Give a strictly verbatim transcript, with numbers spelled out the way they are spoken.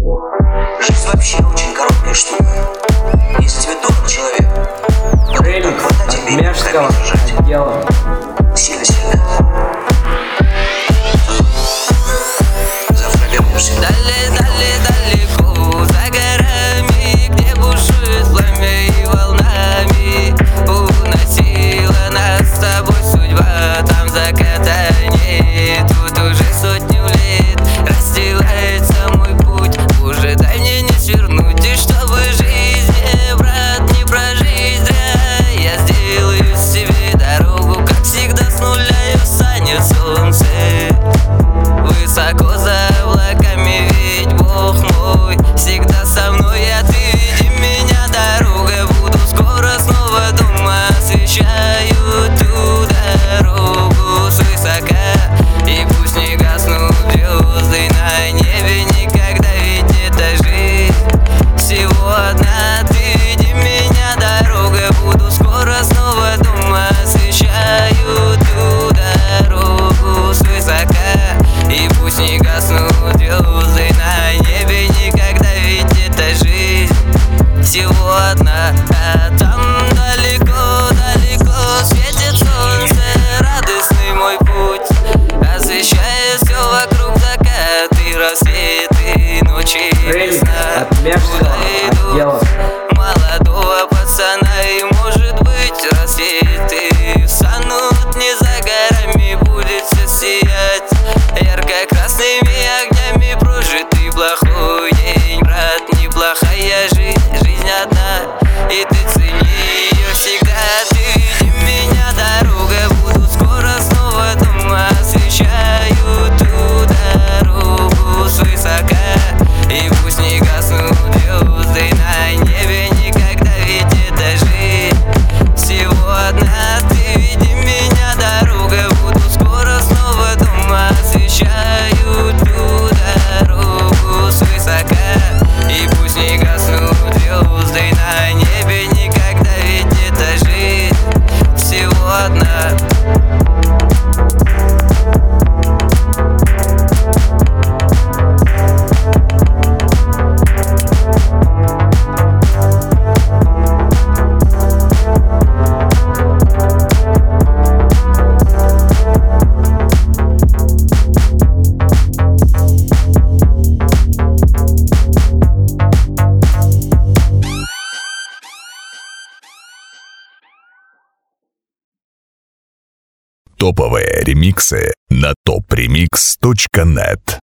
Жизнь вообще очень короткая штука. Если тебе дорог человек, то Ремикс хватать от тебе и Межского руками держать. отдела. Сильно-сильно. Завтра вернешься. Дали, дали, далеко, за горами, где бушует пламя и волнами уносила нас с тобой судьба. Там заката нет, тут уже сотню лет расстилается мой путь. Уже дай мне не свернуть, и чтобы жизнь, брат, не прожить зря, я сделаю себе дорогу, как всегда, с нуля и встанет солнце. Высоко за облаками, ведь Бог мой всегда со мной. А ты веди меня, дорога, буду скоро снова дома. Освещаю ту дорогу свысока, и пусть не гаснут звезды на небе никогда, ведь это жизнь всего одна. Ты веди меня, дорога, буду скоро снова дома. Освещаю ту дорогу свысока, и пусть не гаснут звезды на небе никогда, ведь это жизнь всего одна. А там далеко, далеко светит солнце, радостный мой путь, освещая все вокруг, закаты, рассветы, ночи, Ремикс весна. от Межского Куда иду отдела. молодого пацана, и может быть рассветы встанут не за горами, будет все сиять ярко-красными огнями. Прожитый плохой день, брат, неплохая жизнь, жизнь одна, и ты цени ее всегда. Ты веди меня, дорога, буду скоро снова дома. Освещаю ту дорогу свысока, и пусть не гаснут звезды на небе никогда, ведь это жизнь всего одна. Ты веди меня, дорога, буду скоро снова дома. Освещаю ту дорогу свысока, и пусть не гаснут звезды на небе никогда, ведь это жизнь всего одна. Топовые ремиксы на топ ремикс точка нет.